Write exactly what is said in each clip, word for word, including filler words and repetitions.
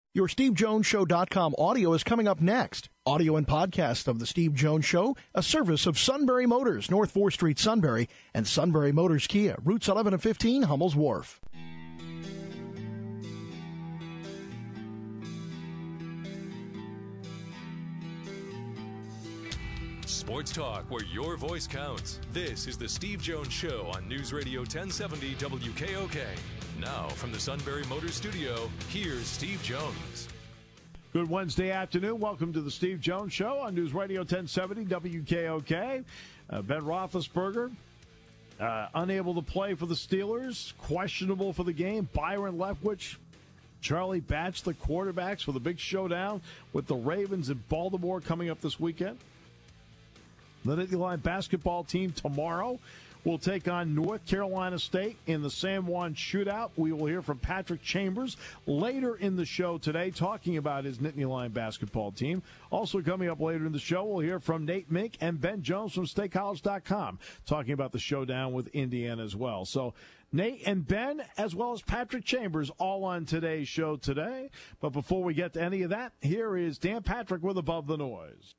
Your Steve Jones Show dot com audio is coming up next. Audio and podcast of The Steve Jones Show, a service of Sunbury Motors, North fourth Street, Sunbury, and Sunbury Motors Kia, routes eleven and fifteen, Hummel's Wharf. Sports talk where your voice counts. This is The Steve Jones Show on News Radio ten seventy W K O K. Now, from the Sunbury Motors Studio, here's Steve Jones. Good Wednesday afternoon. Welcome to the Steve Jones Show on News Radio ten seventy W K O K. Uh, Ben Roethlisberger, uh, unable to play for the Steelers, questionable for the game. Byron Leftwich, Charlie Batch, the quarterbacks for the big showdown with the Ravens in Baltimore coming up this weekend. The Nittany Lion basketball team tomorrow will take on North Carolina State in the San Juan Shootout. We will hear from Patrick Chambers later in the show today talking about his Nittany Lion basketball team. Also coming up later in the show, we'll hear from Nate Mink and Ben Jones from State College dot com talking about the showdown with Indiana as well. So Nate and Ben, as well as Patrick Chambers, all on today's show today. But before we get to any of that, here is Dan Patrick with Above the Noise.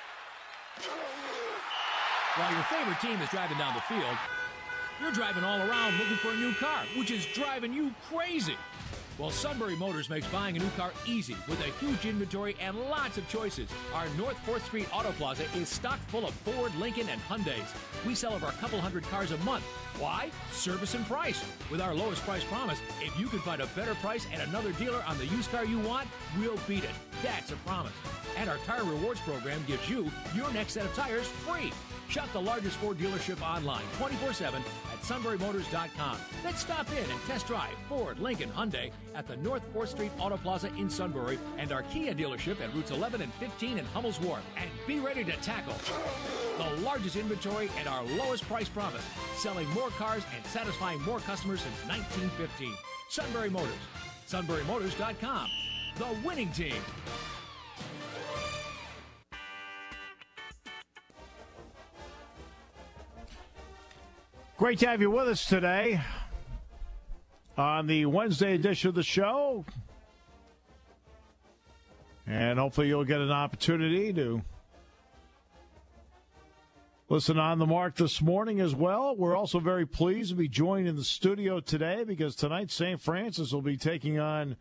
While your favorite team is driving down the field, you're driving all around looking for a new car, which is driving you crazy. Well, Sunbury Motors makes buying a new car easy with a huge inventory and lots of choices. Our North fourth Street Auto Plaza is stocked full of Ford, Lincoln, and Hyundais. We sell over a couple hundred cars a month. Why? Service and price. With our lowest price promise, if you can find a better price at another dealer on the used car you want, we'll beat it. That's a promise. And our Tire Rewards program gives you your next set of tires free. Shop the largest Ford dealership online twenty-four seven at Sunbury Motors dot com. Then stop in and test drive Ford, Lincoln, Hyundai at the North fourth Street Auto Plaza in Sunbury and our Kia dealership at routes eleven and fifteen in Hummel's Wharf. And be ready to tackle the largest inventory and our lowest price promise, selling more cars and satisfying more customers since nineteen fifteen. Sunbury Motors. Sunbury Motors dot com. The winning team. Great to have you with us today on the Wednesday edition of the show. And hopefully you'll get an opportunity to listen on the mark this morning as well. We're also very pleased to be joined in the studio today because tonight Saint Francis will be taking on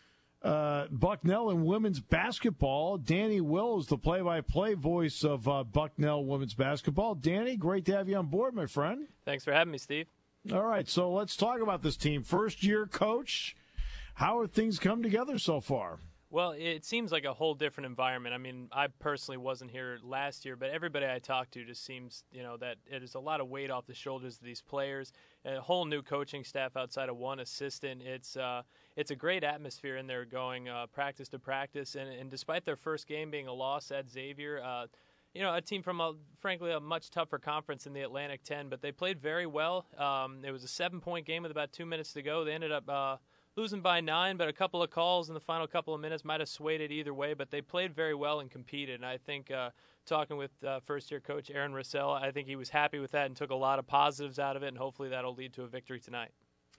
Uh, Bucknell in women's basketball. Danny Wills, the play-by-play voice of uh, Bucknell women's basketball. Danny, great to have you on board, my friend. Thanks for having me, Steve. All right, so let's talk about this team. First-year coach. How have things come together so far? Well, it seems like a whole different environment. I mean, I personally wasn't here last year, but everybody I talked to just seems, you know, that it is a lot of weight off the shoulders of these players. A whole new coaching staff outside of one assistant. It's uh, it's a great atmosphere in there going uh, practice to practice. And, and despite their first game being a loss at Xavier, uh, you know, a team from, a, frankly, a much tougher conference in the Atlantic ten, but they played very well. Um, it was a seven-point game with about two minutes to go. They ended up uh, losing by nine, but a couple of calls in the final couple of minutes might have swayed it either way, but they played very well and competed. And I think uh, talking with uh, first-year coach Aaron Russell, I think he was happy with that and took a lot of positives out of it, and hopefully that'll lead to a victory tonight.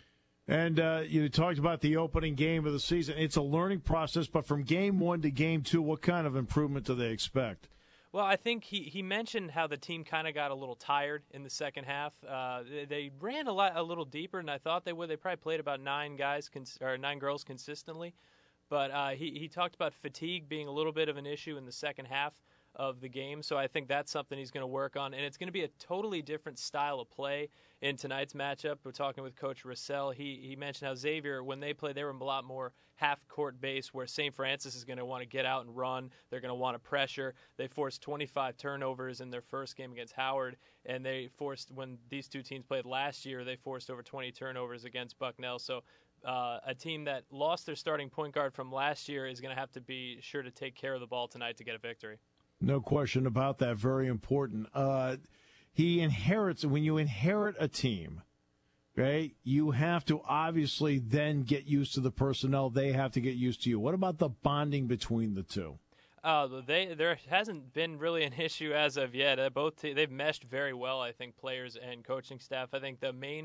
And uh, you talked about the opening game of the season. It's a learning process, but from game one to game two, what kind of improvement do they expect? Well, I think he, he mentioned how the team kind of got a little tired in the second half. Uh, they, they ran a lot a little deeper than I thought they would. They probably played about nine guys cons- or nine girls consistently, but uh, he he talked about fatigue being a little bit of an issue in the second half of the game. So I think that's something he's going to work on, and it's going to be a totally different style of play in tonight's matchup. We're talking with Coach Russell. He he mentioned how Xavier, when they play, they were a lot more half-court base, where Saint Francis is going to want to get out and run. They're going to want to pressure. They forced twenty-five turnovers in their first game against Howard, and they forced, when these two teams played last year, they forced over twenty turnovers against Bucknell. So uh, a team that lost their starting point guard from last year is going to have to be sure to take care of the ball tonight to get a victory. No question about that. Very important. Uh, he inherits, when you inherit a team, right, you have to obviously then get used to the personnel. They have to get used to you. What about the bonding between the two? Uh, they there hasn't been really an issue as of yet. Uh, both te- they've meshed very well, I think, players and coaching staff. I think the main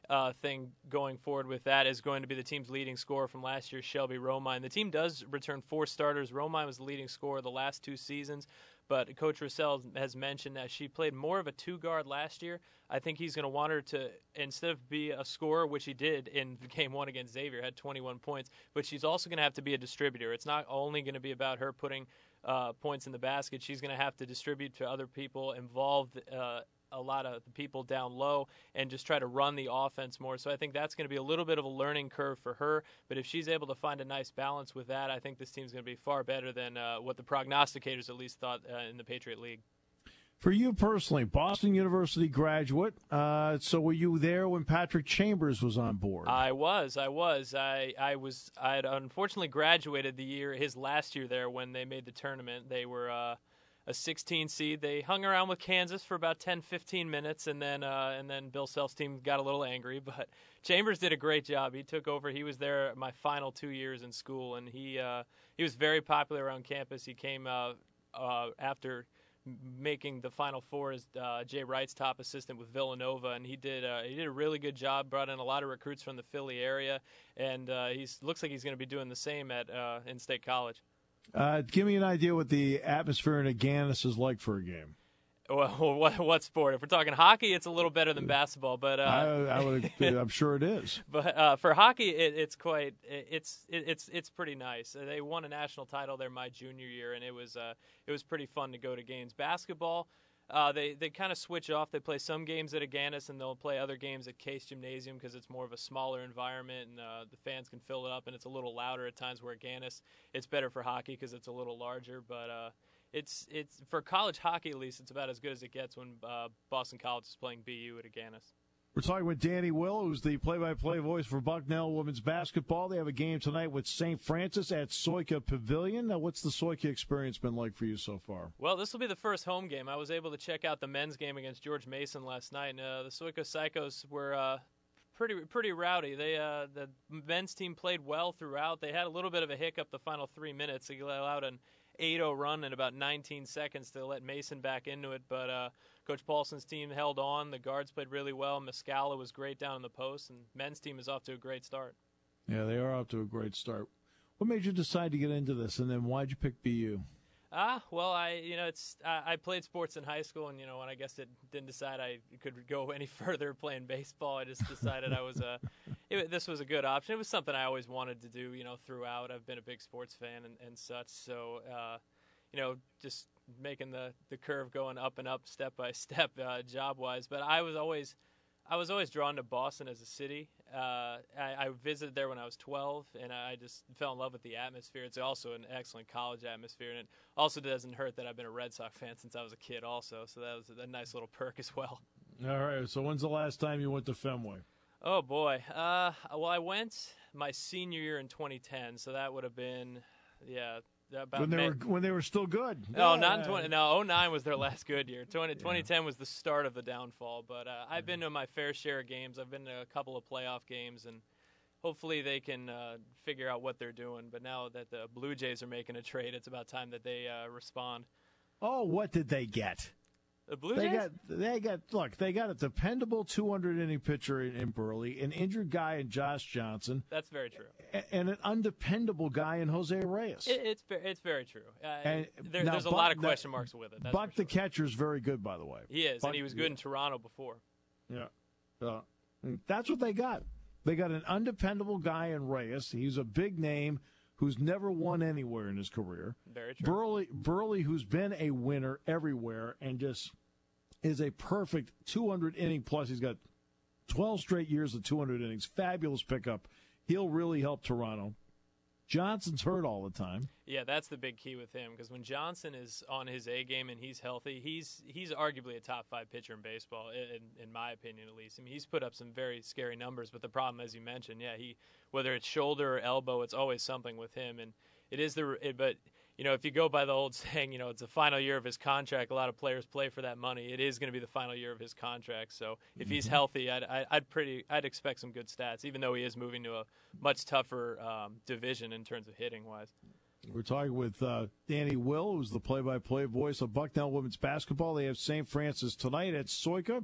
uh, thing going forward with that is going to be the team's leading scorer from last year, Shelby Romine. The team does return four starters. Romine was the leading scorer the last two seasons, but Coach Russell has mentioned that she played more of a two-guard last year. I think he's going to want her to, instead of be a scorer, which he did in game one against Xavier, had twenty-one points, but she's also going to have to be a distributor. It's not only going to be about her putting uh, points in the basket. She's going to have to distribute to other people, involve uh, a lot of the people down low, and just try to run the offense more. So I think that's going to be a little bit of a learning curve for her. But if she's able to find a nice balance with that, I think this team's going to be far better than uh, what the prognosticators at least thought uh, in the Patriot League. For you personally, Boston University graduate, uh, so were you there when Patrick Chambers was on board? I was, I was. I, I was. I had unfortunately graduated the year, his last year there when they made the tournament. They were uh, a sixteen seed. They hung around with Kansas for about ten, fifteen minutes, and then uh, and then Bill Self's team got a little angry. But Chambers did a great job. He took over. He was there my final two years in school, and he uh, he was very popular around campus. He came uh, uh, after making the Final Four as uh, Jay Wright's top assistant with Villanova, and he did uh, he did a really good job. Brought in a lot of recruits from the Philly area, and uh, he looks like he's going to be doing the same at uh, in State College. Uh, give me an idea what the atmosphere in Agganis is like for a game. Well, what, what sport? If we're talking hockey, it's a little better than basketball, but uh, I, I would, I'm sure it is. But uh, for hockey, it, it's quite it, it's it, it's it's pretty nice. They won a national title there my junior year, and it was uh, it was pretty fun to go to games. Basketball, uh, they they kind of switch off. They play some games at Agganis, and they'll play other games at Case Gymnasium because it's more of a smaller environment, and uh, the fans can fill it up, and it's a little louder at times. Where Agganis, it's better for hockey because it's a little larger, but. Uh, It's it's for college hockey at least. It's about as good as it gets when uh, Boston College is playing B U at Agganis. We're talking with Danny Will, who's the play-by-play voice for Bucknell women's basketball. They have a game tonight with Saint Francis at Soika Pavilion. Now, what's the Soika experience been like for you so far? Well, this will be the first home game. I was able to check out the men's game against George Mason last night. And, uh, the Soika Psychos were uh, pretty pretty rowdy. They uh, the men's team played well throughout. They had a little bit of a hiccup the final three minutes. They allowed an eight oh run in about nineteen seconds to let Mason back into it, but uh, Coach Paulson's team held on. The guards played really well. Muscala was great down in the post, and men's team is off to a great start. Yeah, they are off to a great start. What made you decide to get into this, and then why'd you pick B U? Ah, well, I you know it's I, I played sports in high school, and you know when I guess it didn't decide I could go any further playing baseball, I just decided I was a it, this was a good option. It was something I always wanted to do, you know, throughout. I've been a big sports fan and, and such, so uh, you know, just making the, the curve going up and up, step by step, uh, job wise. But I was always I was always drawn to Boston as a city. Uh, I, I visited there when I was twelve, and I just fell in love with the atmosphere. It's also an excellent college atmosphere, and it also doesn't hurt that I've been a Red Sox fan since I was a kid also, so that was a nice little perk as well. All right, so when's the last time you went to Fenway? Oh, boy. Uh, well, I went my senior year in twenty ten, so that would have been, yeah, about when they May- were when they were still good. No, yeah. not in twenty. No, oh nine was their last good year. twenty, twenty ten was the start of the downfall. But uh, I've been to my fair share of games. I've been to a couple of playoff games, and hopefully they can uh, figure out what they're doing. But now that the Blue Jays are making a trade, it's about time that they uh, respond. Oh, what did they get? The Blue They Jays? got, they got. Look, they got a dependable two hundred inning pitcher in, in Burley, an injured guy in Josh Johnson. That's very true. A, and an undependable guy in Jose Reyes. It, it's it's very true. Uh, And there, now there's a Buck- lot of that- question marks with it. That's Buck for sure. the catcher is very good, by the way. He is, Buck- and he was good yeah. in Toronto before. Yeah. Uh, that's what they got. They got an undependable guy in Reyes. He's a big name who's never won anywhere in his career. Very true. Burley, Burley, who's been a winner everywhere and just is a perfect two hundred inning plus. He's got twelve straight years of two hundred innings. Fabulous pickup. He'll really help Toronto. Johnson's hurt all the time. Yeah, that's the big key with him, because when Johnson is on his A game and he's healthy, he's he's arguably a top five pitcher in baseball, in, in my opinion at least. I mean, he's put up some very scary numbers, but the problem, as you mentioned, yeah, he whether it's shoulder or elbow, it's always something with him, and it is the it, but. You know, if you go by the old saying, you know, it's the final year of his contract, a lot of players play for that money. It is going to be the final year of his contract. So if he's healthy, I'd, I'd pretty, I'd expect some good stats, even though he is moving to a much tougher um, division in terms of hitting wise. We're talking with uh, Danny Will, who's the play-by-play voice of Bucknell women's basketball. They have Saint Francis tonight at Soika.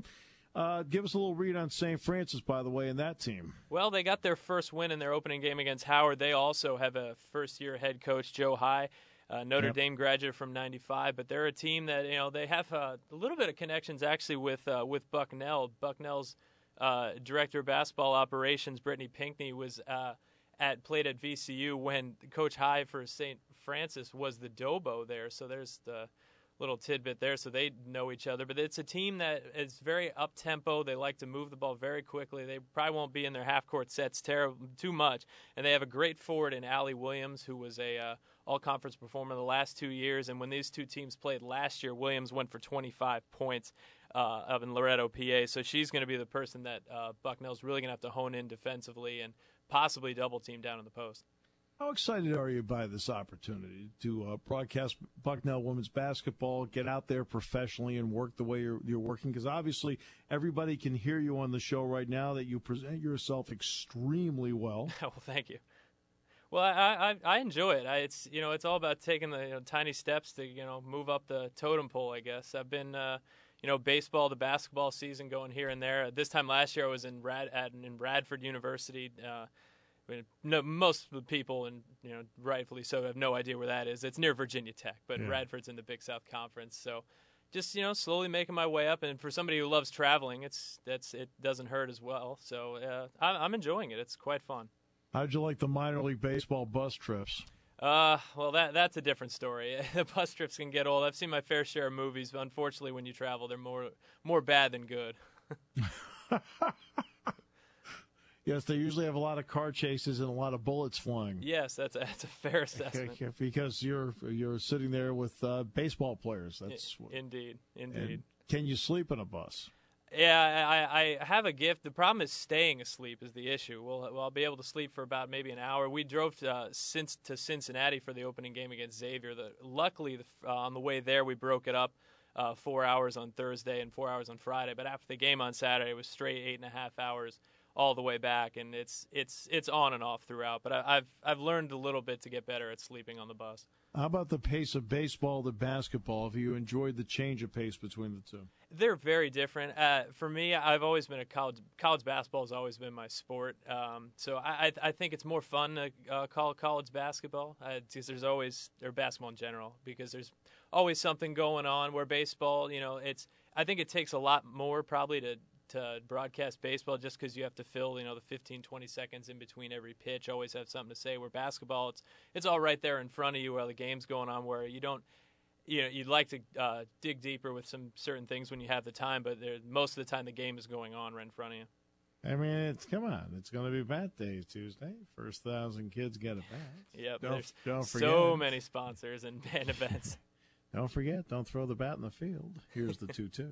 Uh, give us a little read on Saint Francis, by the way, and that team. Well, they got their first win in their opening game against Howard. They also have a first-year head coach, Joe High, uh, Notre Yep. Dame graduate from ninety-five. But they're a team that, you know, they have uh, a little bit of connections actually with uh, with Bucknell. Bucknell's uh, director of basketball operations, Brittany Pinkney, was uh, at played at V C U when Coach High for Saint Francis was the Dobo there. So there's the little tidbit there, so they know each other. But it's a team that is very up-tempo. They like to move the ball very quickly. They probably won't be in their half-court sets ter- too much. And they have a great forward in Allie Williams, who was a uh, all-conference performer the last two years. And when these two teams played last year, Williams went for twenty-five points uh, up in Loretto, P A. So she's going to be the person that uh, Bucknell's really going to have to hone in defensively and possibly double-team down in the post. How excited are you by this opportunity to uh, broadcast Bucknell women's basketball, get out there professionally and work the way you're, you're working? Because obviously everybody can hear you on the show right now that you present yourself extremely well. Well, thank you. Well, I, I I enjoy it. I, it's you know it's all about taking the you know, tiny steps to you know move up the totem pole. I guess I've been uh, you know baseball to basketball season going here and there. This time last year I was in Rad at, in Radford University. Uh, I mean, no, most of the people, and you know, rightfully so, have no idea where that is. It's near Virginia Tech, but yeah. Radford's in the Big South Conference. So, just you know, slowly making my way up. And for somebody who loves traveling, it's that's it doesn't hurt as well. So, uh, I'm, I'm enjoying it. It's quite fun. How'd you like the minor league baseball bus trips? Uh, well, that that's a different story. The bus trips can get old. I've seen my fair share of movies, but unfortunately, when you travel, they're more more bad than good. Yes, they usually have a lot of car chases and a lot of bullets flying. Yes, that's a, that's a fair assessment. Because you're you're sitting there with uh, baseball players. That's I, indeed, indeed. And can you sleep in a bus? Yeah, I, I have a gift. The problem is staying asleep is the issue. We'll, well I'll be able to sleep for about maybe an hour. We drove to, uh, since, to Cincinnati for the opening game against Xavier. The, luckily, the, uh, on the way there, we broke it up uh, four hours on Thursday and four hours on Friday. But after the game on Saturday, it was straight eight and a half hours all the way back, and it's it's it's on and off throughout. But I, I've I've learned a little bit to get better at sleeping on the bus. How about the pace of baseball to basketball? Have you enjoyed the change of pace between the two? They're very different. Uh, for me, I've always been a college college basketball has always been my sport. Um, so I I think it's more fun to uh, call college basketball because there's always or basketball in general because there's always something going on. Where baseball, you know, it's I think it takes a lot more probably to. to broadcast baseball just because you have to fill, you know, the fifteen, twenty seconds in between every pitch, always have something to say. Where basketball, it's it's all right there in front of you while the game's going on, where you don't, you know, you'd like to uh, dig deeper with some certain things when you have the time, but most of the time the game is going on right in front of you. I mean, it's come on. It's going to be Bat Day Tuesday. First thousand kids get a bat. Yep, don't, there's don't forget. So many sponsors and, and events. Don't forget, don't throw the bat in the field. Here's the two two.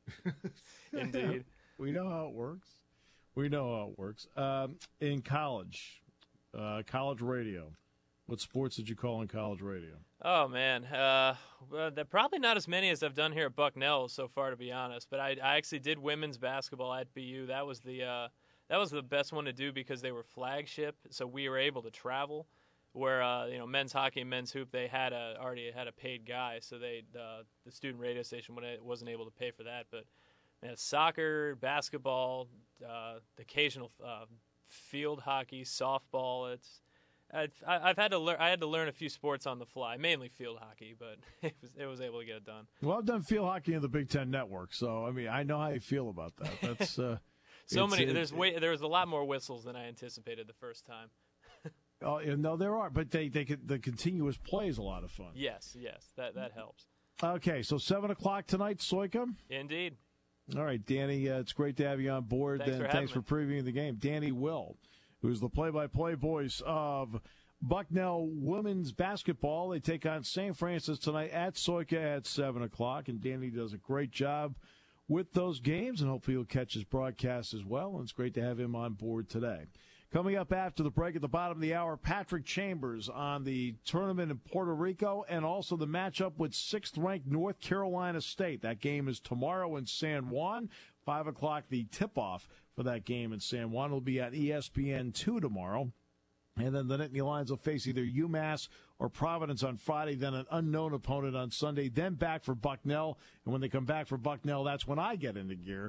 Indeed. We know how it works. We know how it works. Um, in college, uh, college radio, what sports did you call in college radio? Oh, man. Uh, well, probably not as many as I've done here at Bucknell so far, to be honest. But I, I actually did women's basketball at B U. That was the uh, that was the best one to do because they were flagship, so we were able to travel. Where uh, you know, men's hockey and men's hoop, they had a already had a paid guy, so they uh, the student radio station wasn't able to pay for that, but. You know, soccer, basketball, uh, the occasional uh, field hockey, softball. It's I've, I've had to learn. I had to learn a few sports on the fly, mainly field hockey, but it was it was able to get it done. Well, I've done field hockey in the Big Ten Network, so I mean I know how you feel about that. That's uh, so many. It, there's way, there was a lot more whistles than I anticipated the first time. Oh no, there are, but they they the continuous play is a lot of fun. Yes, yes, that that helps. Okay, so seven o'clock tonight, Soika. Indeed. All right, Danny, uh, it's great to have you on board. Thanks and for thanks having for previewing the game. Danny Will, who's the play-by-play voice of Bucknell women's basketball. They take on Saint Francis tonight at Soika at seven o'clock, and Danny does a great job with those games, and hopefully he'll catch his broadcast as well, and it's great to have him on board today. Coming up after the break at the bottom of the hour, Patrick Chambers on the tournament in Puerto Rico and also the matchup with sixth-ranked North Carolina State. That game is tomorrow in San Juan. five o'clock, the tip-off for that game in San Juan will be at E S P N two tomorrow. And then the Nittany Lions will face either UMass or Providence on Friday, then an unknown opponent on Sunday, then back for Bucknell. And when they come back for Bucknell, that's when I get into gear,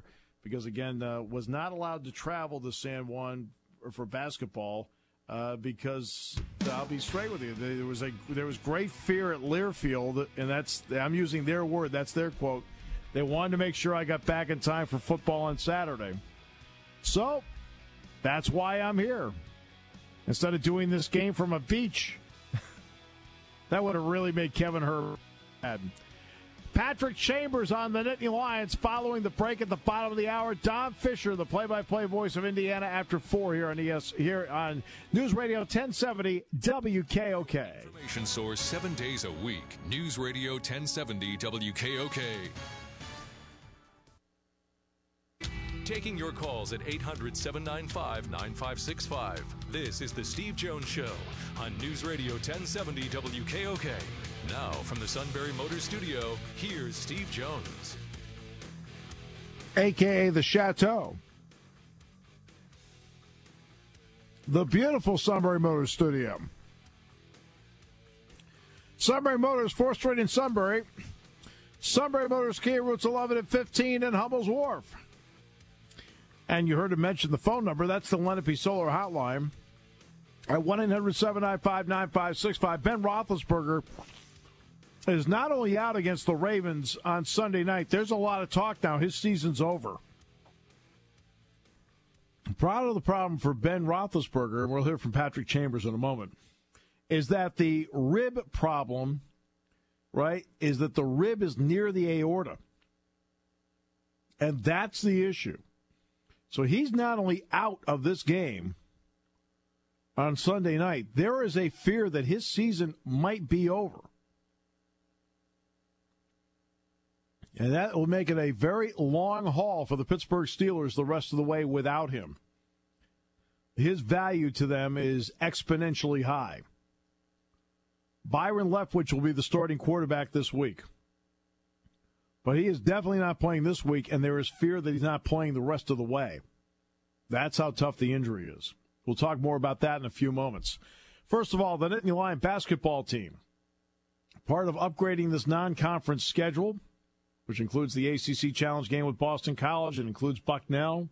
because, again, uh, was not allowed to travel to San Juan for basketball uh, because, I'll be straight with you, there was a there was great fear at Learfield, and that's I'm using their word, that's their quote. They wanted to make sure I got back in time for football on Saturday. So, that's why I'm here. Instead of doing this game from a beach, that would have really made Kevin Herbert mad. Patrick Chambers on the Nittany Lions following the break at the bottom of the hour. Don Fisher, the play-by-play voice of Indiana, after four here on E S here on News Radio ten seventy W K O K. Information source seven days a week. News Radio ten seventy W K O K. Taking your calls at eight hundred, seven nine five, nine five six five. This is the Steve Jones Show on News Radio ten seventy W K O K. Now, from the Sunbury Motors Studio, here's Steve Jones. A K A the Chateau. The beautiful Sunbury Motors Studio. Sunbury Motors, fourth Street in Sunbury. Sunbury Motors, Kia routes eleven and fifteen in Hummel's Wharf. And you heard him mention the phone number. That's the Lenape Solar Hotline at one eight hundred, seven nine five, nine five six five. Ben Roethlisberger is not only out against the Ravens on Sunday night, there's a lot of talk now. His season's over. Part of the problem for Ben Roethlisberger, and we'll hear from Patrick Chambers in a moment, is that the rib problem, right, is that the rib is near the aorta. And that's the issue. So he's not only out of this game on Sunday night, there is a fear that his season might be over. And that will make it a very long haul for the Pittsburgh Steelers the rest of the way without him. His value to them is exponentially high. Byron Leftwich will be the starting quarterback this week. But he is definitely not playing this week, and there is fear that he's not playing the rest of the way. That's how tough the injury is. We'll talk more about that in a few moments. First of all, the Nittany Lion basketball team, part of upgrading this non-conference schedule, which includes the A C C Challenge game with Boston College. It includes Bucknell.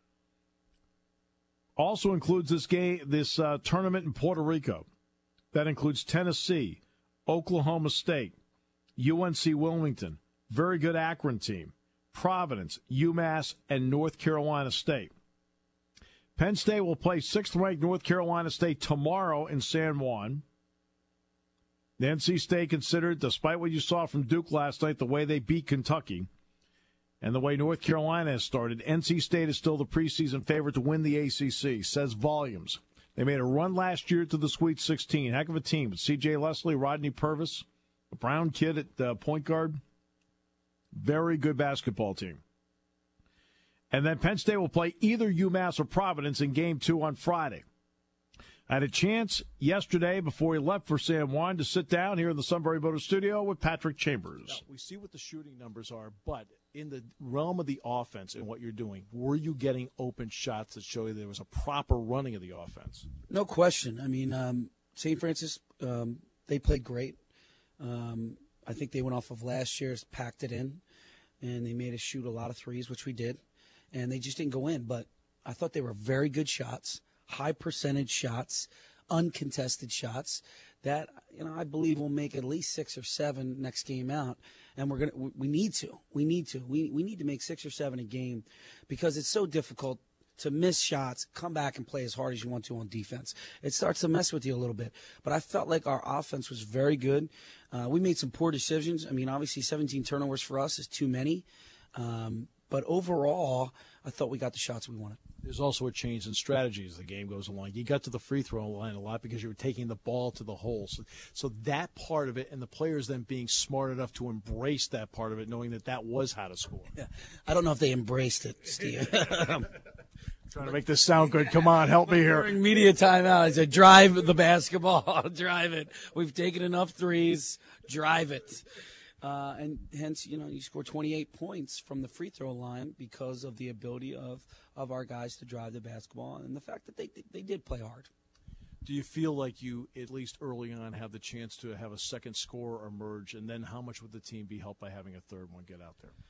Also includes this game, this uh, tournament in Puerto Rico. That includes Tennessee, Oklahoma State, U N C Wilmington, very good Akron team, Providence, UMass, and North Carolina State. Penn State will play sixth-ranked North Carolina State tomorrow in San Juan. The N C State considered, despite what you saw from Duke last night, the way they beat Kentucky and the way North Carolina has started, N C State is still the preseason favorite to win the A C C. Says volumes. They made a run last year to the Sweet sixteen. Heck of a team. With C J Leslie, Rodney Purvis, a Brown kid at uh, point guard. Very good basketball team. And then Penn State will play either UMass or Providence in game two on Friday. I had a chance yesterday before he left for San Juan to sit down here in the Sunbury Motors studio with Patrick Chambers. Now, we see what the shooting numbers are, but in the realm of the offense and what you're doing, were you getting open shots that show you there was a proper running of the offense? No question. I mean, um, Saint Francis, um, they played great. Um, I think they went off of last year's, packed it in, and they made us shoot a lot of threes, which we did, and they just didn't go in. But I thought they were very good shots. High percentage shots, uncontested shots that, you know, I believe will make at least six or seven next game out. And we're going to, we need to, we need to, we, we need to make six or seven a game because it's so difficult to miss shots, come back and play as hard as you want to on defense. It starts to mess with you a little bit. But I felt like our offense was very good. Uh, we made some poor decisions. I mean, obviously seventeen turnovers for us is too many. Um, but overall, I thought we got the shots we wanted. There's also a change in strategy as the game goes along. You got to the free throw line a lot because you were taking the ball to the hole. So, so that part of it, and the players then being smart enough to embrace that part of it, knowing that that was how to score. Yeah. I don't know if they embraced it, Steve. Trying to make this sound good. Come on, help me here. During media timeout, I said, drive the basketball. Drive it. We've taken enough threes. Drive it. Uh, and hence, you know, you score twenty-eight points from the free throw line because of the ability of, of our guys to drive the basketball and the fact that they they did play hard. Do you feel like you, at least early on, have the chance to have a second scorer emerge, and then how much would the team be helped by having a third one get out there?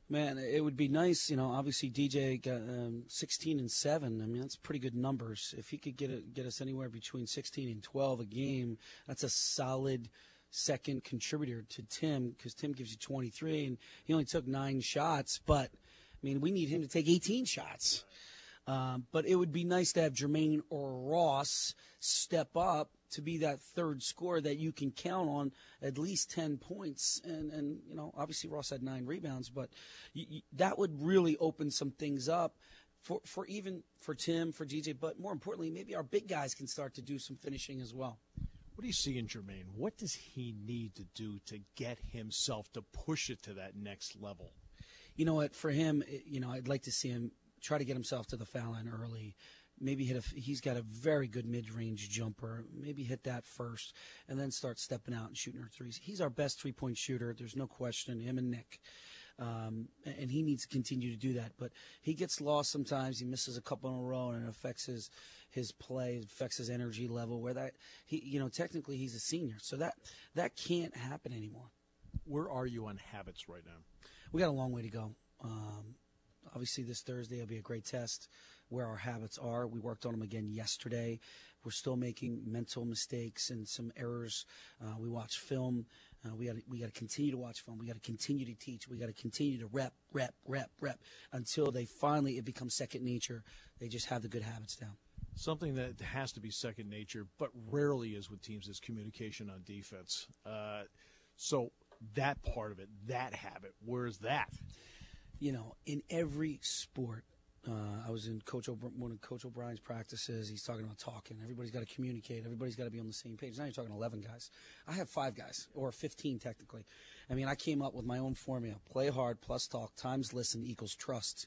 Man, it would be nice, you know. Obviously, D J got um, sixteen and seven. I mean, that's pretty good numbers. If he could get it, get us anywhere between sixteen and twelve a game, that's a solid second contributor to Tim, because Tim gives you twenty-three, and he only took nine shots. But I mean, we need him to take eighteen shots. Um, but it would be nice to have Jermaine or Ross step up to be that third scorer that you can count on at least ten points. And, and you know, obviously Ross had nine rebounds, but you, you, that would really open some things up for, for even for Tim, for D J, but more importantly, maybe our big guys can start to do some finishing as well. What do you see in Jermaine? What does he need to do to get himself to push it to that next level? You know what, for him, you know, I'd like to see him try to get himself to the foul line early. Maybe hit a, he's got a very good mid-range jumper. Maybe hit that first and then start stepping out and shooting our threes. He's our best three-point shooter. There's no question, him and Nick. Um, and he needs to continue to do that. But he gets lost sometimes. He misses a couple in a row, and it affects his his play, it affects his energy level. Where that he, you know, technically he's a senior, so that that can't happen anymore. Where are you on habits right now? We got a long way to go. Um, obviously, this Thursday will be a great test where our habits are. We worked on them again yesterday. We're still making mental mistakes and some errors. Uh, we watch film. Uh, we got we got to continue to watch film. We got to continue to teach. We got to continue to rep, rep, rep, rep until they finally it becomes second nature. They just have the good habits down. Something that has to be second nature, but rarely is with teams, is communication on defense. Uh, so that part of it, that habit, where's that? You know, in every sport, uh, I was in Coach O'Br- one of Coach O'Brien's practices. He's talking about talking. Everybody's got to communicate. Everybody's got to be on the same page. Now you're talking eleven guys. I have five guys, or fifteen technically. I mean, I came up with my own formula. Play hard plus talk times listen equals trust.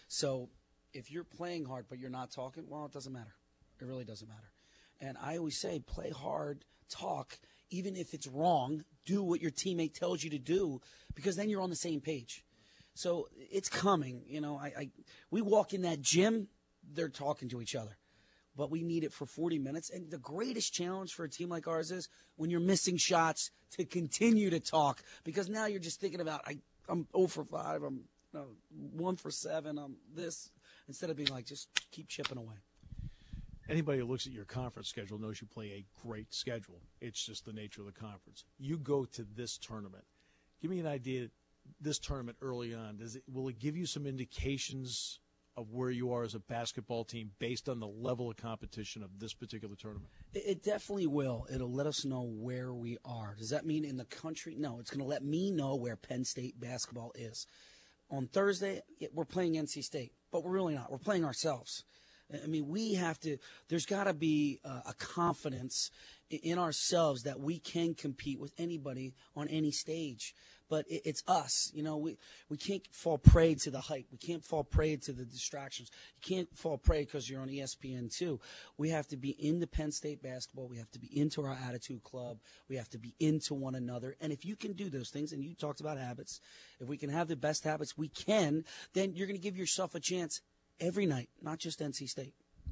So if you're playing hard but you're not talking, well, it doesn't matter. It really doesn't matter. And I always say play hard, talk. Even if it's wrong, do what your teammate tells you to do, because then you're on the same page. So it's coming. You know, I, I we walk in that gym, they're talking to each other. But we need it for forty minutes. And the greatest challenge for a team like ours is when you're missing shots to continue to talk, because now you're just thinking about, I, I'm zero for five, I'm you know, one for seven, I'm this, instead of being like, just keep chipping away. Anybody who looks at your conference schedule knows you play a great schedule. It's just the nature of the conference. You go to this tournament. Give me an idea, this tournament early on, does it, will it give you some indications of where you are as a basketball team based on the level of competition of this particular tournament? It, it definitely will. It'll let us know where we are. Does that mean in the country? No, it's going to let me know where Penn State basketball is. On Thursday, we're playing N C State, but we're really not. We're playing ourselves. I mean, we have to – there's got to be uh, a confidence in ourselves that we can compete with anybody on any stage. But it, it's us. You know, we, we can't fall prey to the hype. We can't fall prey to the distractions. You can't fall prey because you're on E S P N two. We have to be into Penn State basketball. We have to be into our attitude club. We have to be into one another. And if you can do those things, and you talked about habits, if we can have the best habits we can, then you're going to give yourself a chance every night, not just N C State.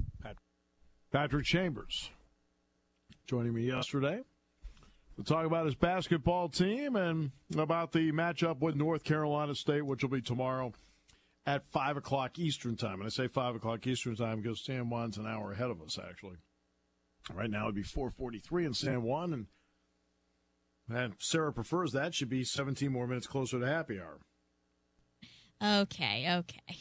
Patrick Chambers joining me yesterday to talk about his basketball team and about the matchup with North Carolina State, which will be tomorrow at five o'clock Eastern time. And I say five o'clock Eastern time because San Juan's an hour ahead of us, actually. Right now it would be four forty-three in San Juan, and, and Sarah prefers that. Should be seventeen more minutes closer to happy hour. Okay, okay.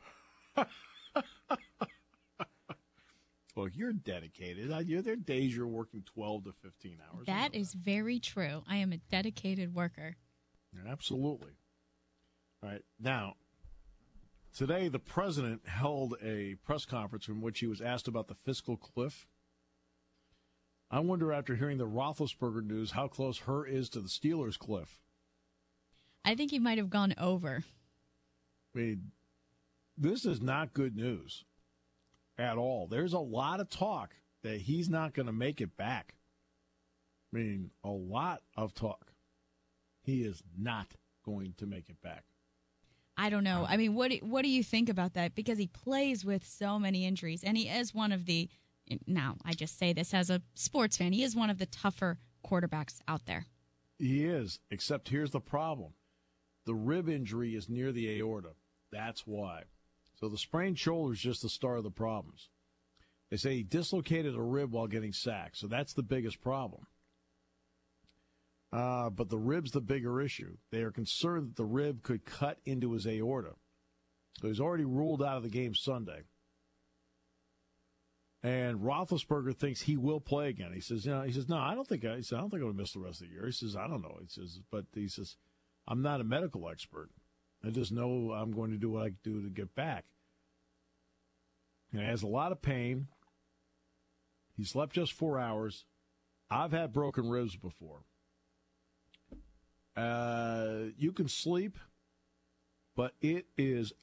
Well, you're dedicated. There are days you're working twelve to fifteen hours. That is very true. I am a dedicated worker. Absolutely. All right. Now, today the president held a press conference in which he was asked about the fiscal cliff. I wonder, after hearing the Roethlisberger news, how close her is to the Steelers' cliff. I think he might have gone over. I mean, this is not good news at all. There's a lot of talk that he's not going to make it back. I mean, a lot of talk. He is not going to make it back. I don't know. I mean, what do, what do you think about that? Because he plays with so many injuries, and he is one of the, now I just say this as a sports fan, he is one of the tougher quarterbacks out there. He is, except here's the problem. The rib injury is near the aorta. That's why. So the sprained shoulder is just the start of the problems. They say he dislocated a rib while getting sacked, so that's the biggest problem. Uh, but the rib's the bigger issue. They are concerned that the rib could cut into his aorta. So he's already ruled out of the game Sunday. And Roethlisberger thinks he will play again. He says, you know, he says, no, I don't think I, he says, I don't think I'm going to miss the rest of the year. He says, I don't know. He says, but he says, I'm not a medical expert. I just know I'm going to do what I can do to get back. And he has a lot of pain. He slept just four hours. I've had broken ribs before. Uh, you can sleep, but it is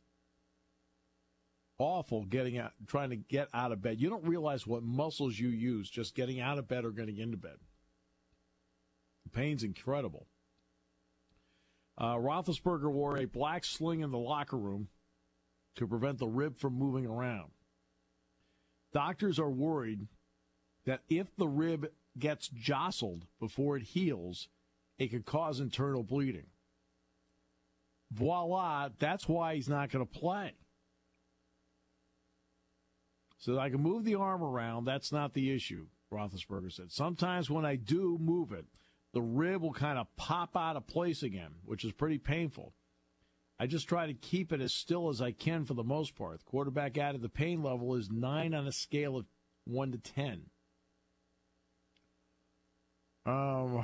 awful getting out, trying to get out of bed. You don't realize what muscles you use just getting out of bed or getting into bed. The pain's incredible. Uh, Roethlisberger wore a black sling in the locker room to prevent the rib from moving around. Doctors are worried that if the rib gets jostled before it heals, it could cause internal bleeding. Voila, that's why he's not going to play. So I can move the arm around. That's not the issue, Roethlisberger said. Sometimes when I do move it, the rib will kind of pop out of place again, which is pretty painful. I just try to keep it as still as I can for the most part. The quarterback added the pain level is nine on a scale of one to ten. Um,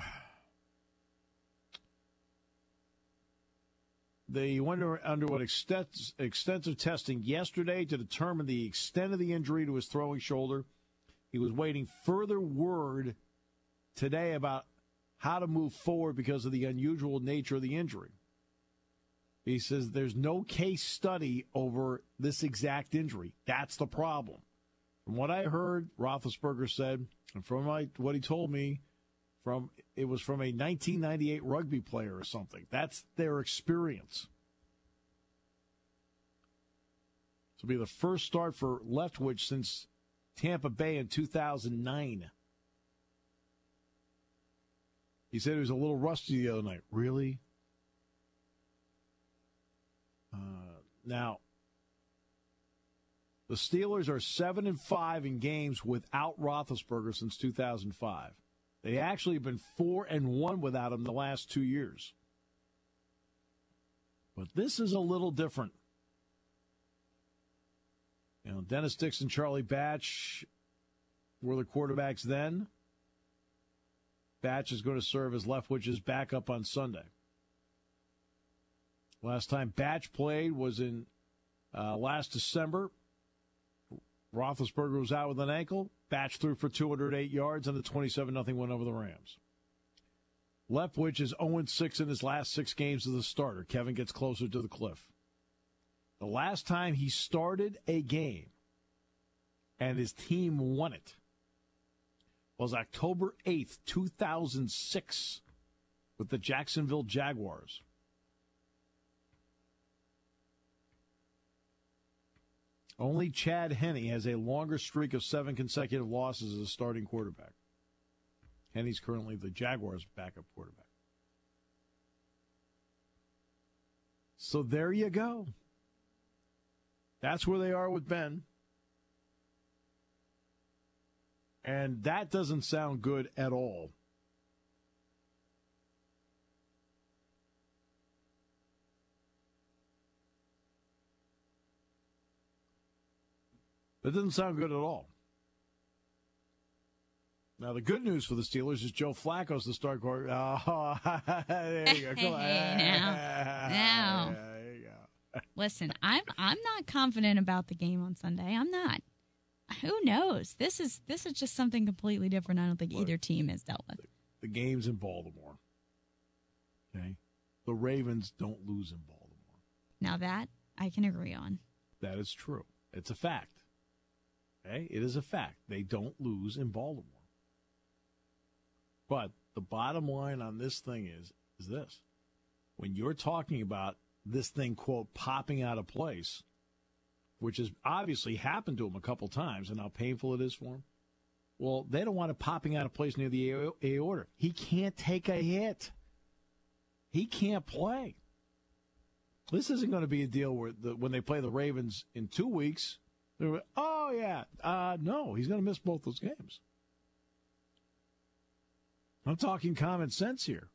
they went underwent extensive, extensive testing yesterday to determine the extent of the injury to his throwing shoulder. He was waiting further word today about how to move forward because of the unusual nature of the injury. He says there's no case study over this exact injury. That's the problem. From what I heard, Roethlisberger said, and from my, what he told me, from it was from a nineteen ninety-eight rugby player or something. That's their experience. This will be the first start for Leftwich since Tampa Bay in two thousand nine. He said he was a little rusty the other night. Really? Uh, now, the Steelers are seven and five in games without Roethlisberger since two thousand five. They actually have been four and one without him the last two years. But this is a little different. You know, Dennis Dixon, Charlie Batch were the quarterbacks then. Batch is going to serve as Leftwich's backup on Sunday. Last time Batch played was in uh, last December. Roethlisberger was out with an ankle. Batch threw for two hundred eight yards and a twenty-seven nothing win over the Rams. Leftwich is oh and six in his last six games as the starter. Kevin gets closer to the cliff. The last time he started a game and his team won it was October eighth, two thousand six with the Jacksonville Jaguars. Only Chad Henne has a longer streak of seven consecutive losses as a starting quarterback. Henne's currently the Jaguars' backup quarterback. So there you go. That's where they are with Ben. And that doesn't sound good at all. That doesn't sound good at all. Now, the good news for the Steelers is Joe Flacco's the star quarterback. Oh, there you go. Come on. Hey, now. Now. There you go. Listen, I'm I'm not confident about the game on Sunday. I'm not. Who knows? This is this is just something completely different. I don't think Look, either team has dealt with. The, the game's in Baltimore. Okay? The Ravens don't lose in Baltimore. Now that I can agree on. That is true. It's a fact. Okay? It is a fact. They don't lose in Baltimore. But the bottom line on this thing is, is this. When you're talking about this thing, quote, popping out of place, which has obviously happened to him a couple times, and how painful it is for him, well, they don't want it popping out of place near the aorta. He can't take a hit. He can't play. This isn't going to be a deal where the, when they play the Ravens in two weeks, they're, oh, yeah. Uh, no, he's going to miss both those games. I'm talking common sense here.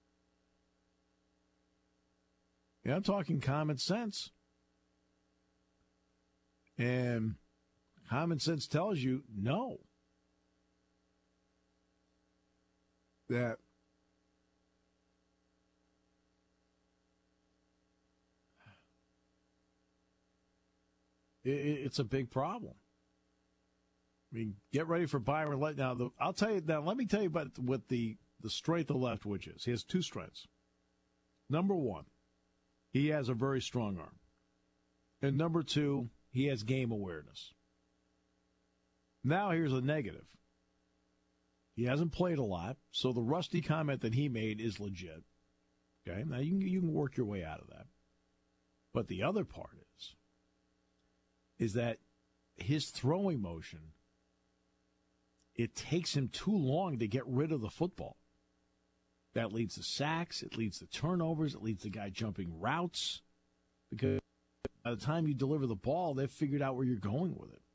Yeah, I'm talking common sense. And common sense tells you no. That it, it's a big problem. I mean, get ready for Byron. Let now. The, I'll tell you now. Let me tell you about what the the strength of Leftwich is. He has two strengths. Number one, he has a very strong arm, and number two, he has game awareness. Now here's a negative. He hasn't played a lot, so the rusty comment that he made is legit. Okay, now you can, you can work your way out of that. But the other part is, is that his throwing motion, it takes him too long to get rid of the football. That leads to sacks, it leads to turnovers, it leads to guy jumping routes. Because by the time you deliver the ball, they've figured out where you're going with it.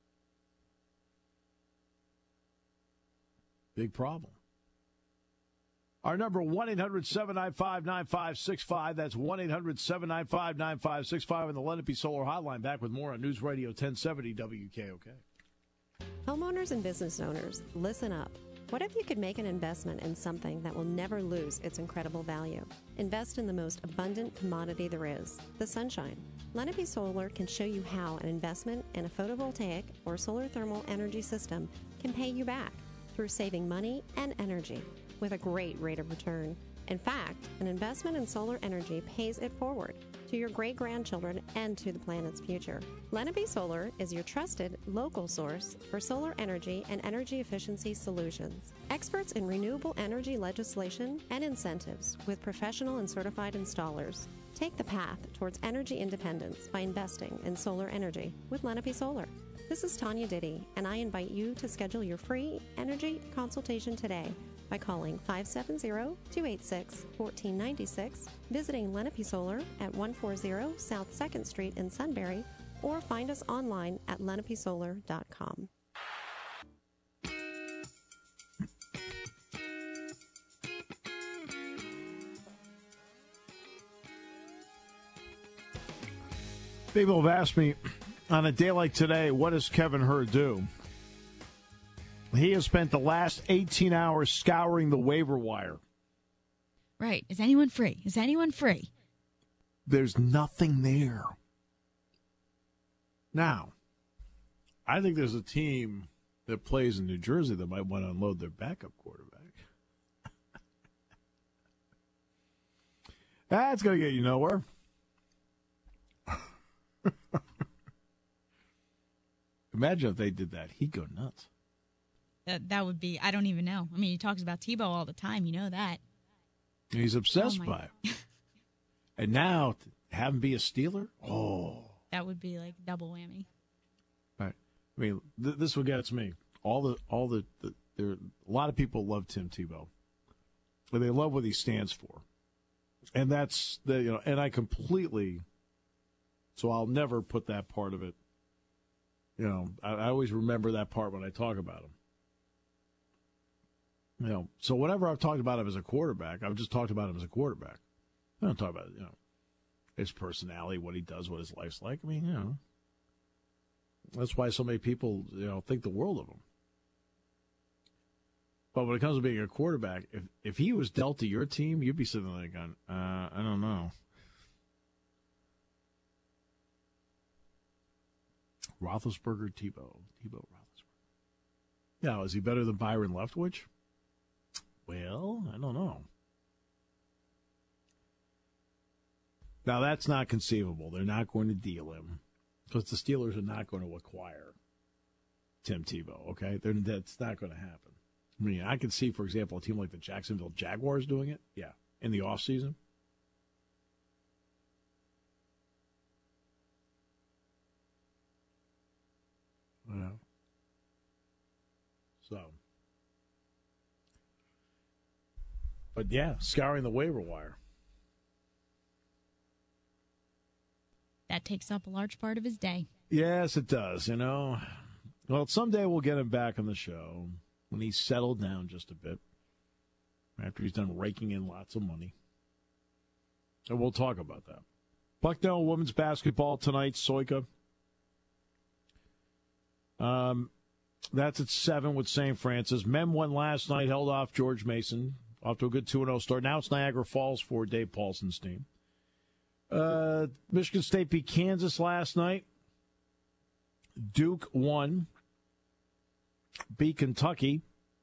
Big problem. Our number, one eight hundred seven nine five nine five six five. That's one eight hundred seven nine five nine five six five on the Lenape Solar Hotline. Back with more on News Radio ten seventy W K O K. Homeowners and business owners, listen up. What if you could make an investment in something that will never lose its incredible value? Invest in the most abundant commodity there is, the sunshine. Lenape Solar can show you how an investment in a photovoltaic or solar thermal energy system can pay you back through saving money and energy with a great rate of return. In fact, an investment in solar energy pays it forward to your great-grandchildren and to the planet's future. Lenape Solar is your trusted local source for solar energy and energy efficiency solutions. Experts in renewable energy legislation and incentives with professional and certified installers. Take the path towards energy independence by investing in solar energy with Lenape Solar. This is Tanya Diddy, and I invite you to schedule your free energy consultation today by calling five seven zero, two eight six, one four nine six, visiting Lenape Solar at one forty South second Street in Sunbury, or find us online at lenape solar dot com. People have asked me, on a day like today, what does Kevin Hurd do? He has spent the last eighteen hours scouring the waiver wire. Right. Is anyone free? Is anyone free? There's nothing there. Now, I think there's a team that plays in New Jersey that might want to unload their backup quarterback. That's going to get you nowhere. Imagine if they did that. He'd go nuts. That that would be, I don't even know. I mean, he talks about Tebow all the time. You know that. He's obsessed oh by it. And now, to have him be a Steeler? Oh. That would be like double whammy. Right. I mean, th- this is what gets me. All the, all the, the there, a lot of people love Tim Tebow. But they love what he stands for. And that's, the you know, and I completely, so I'll never put that part of it. You know, I, I always remember that part when I talk about him. You know, so whenever I've talked about him as a quarterback, I've just talked about him as a quarterback. I don't talk about, you know, his personality, what he does, what his life's like. I mean, you know, that's why so many people, you know, think the world of him. But when it comes to being a quarterback, if if he was dealt to your team, you'd be sitting there going, uh, I don't know. Roethlisberger, Tebow, Tebow, Roethlisberger. Now, is he better than Byron Leftwich? Well, I don't know. Now, that's not conceivable. They're not going to deal him because the Steelers are not going to acquire Tim Tebow, okay? They're, that's not going to happen. I mean, I can see, for example, a team like the Jacksonville Jaguars doing it, yeah, in the offseason. Yeah. So, but yeah, scouring the waiver wire. takes up a large part of his day. Yes, it does, you know. Well, someday we'll get him back on the show when he's settled down just a bit, after he's done raking in lots of money. And we'll talk about that. Bucknell women's basketball tonight, Soika. Um, that's at seven with Saint Francis. Men won last night, held off George Mason, off to a good two and oh start. Now it's Niagara Falls for Dave Paulson's team. Uh, Michigan State beat Kansas last night. Duke won. Beat Kentucky.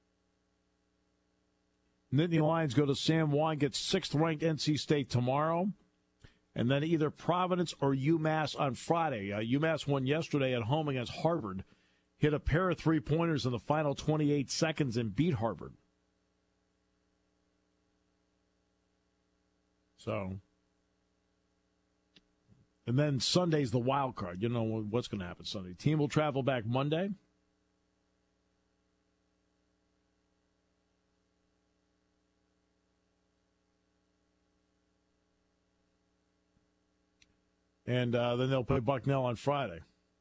Nittany Lions go to San Juan, get sixth-ranked N C State tomorrow. And then either Providence or UMass on Friday. Uh, UMass won yesterday at home against Harvard. Hit a pair of three-pointers in the final twenty-eight seconds and beat Harvard. So, and then Sunday's the wild card. You know what's going to happen Sunday. Team will travel back Monday. And uh, then they'll play Bucknell on Friday.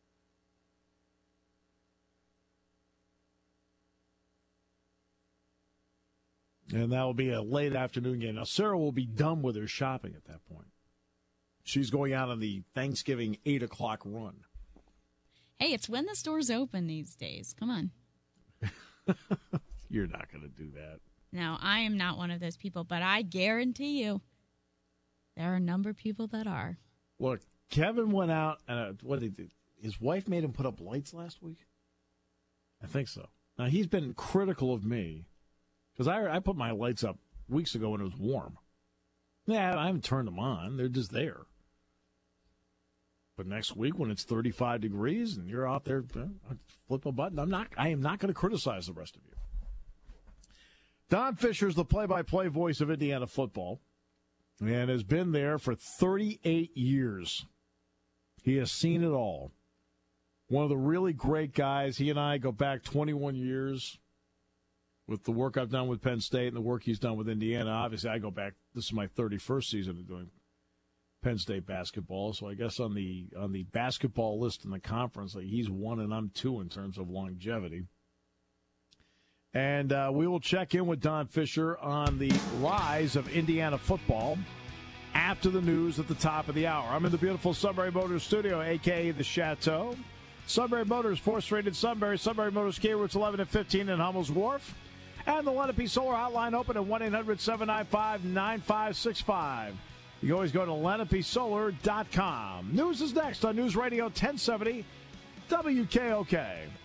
And that will be a late afternoon game. Now, Sarah will be done with her shopping at that point. She's going out on the Thanksgiving eight o'clock run. Hey, it's when the stores open these days. Come on. You're not going to do that. No, I am not one of those people, but I guarantee you there are a number of people that are. Look, Kevin went out, and uh, what did he do? His wife made him put up lights last week? I think so. Now, he's been critical of me, because I, I put my lights up weeks ago when it was warm. Yeah, I haven't turned them on. They're just there. But next week when it's thirty-five degrees and you're out there, uh, flip a button. I'm not. I am not going to criticize the rest of you. Don Fisher is the play-by-play voice of Indiana football and has been there for thirty-eight years. He has seen it all. One of the really great guys. He and I go back twenty-one years with the work I've done with Penn State and the work he's done with Indiana. Obviously, I go back. This is my thirty-first season of doing Penn State basketball. So I guess on the on the basketball list in the conference, like he's one and I'm two in terms of longevity. And uh, we will check in with Don Fisher on the rise of Indiana football after the news at the top of the hour. I'm in the beautiful Sunbury Motors studio, a k a the Chateau. Sunbury Motors, fourth-rated Sunbury. Sunbury Motors, K routes eleven and fifteen in Hummel's Wharf. And the Lenape Solar Hotline open at one eight hundred seven nine five nine five six five. You can always go to Lenape Solar dot com. News is next on News Radio ten seventy W K O K.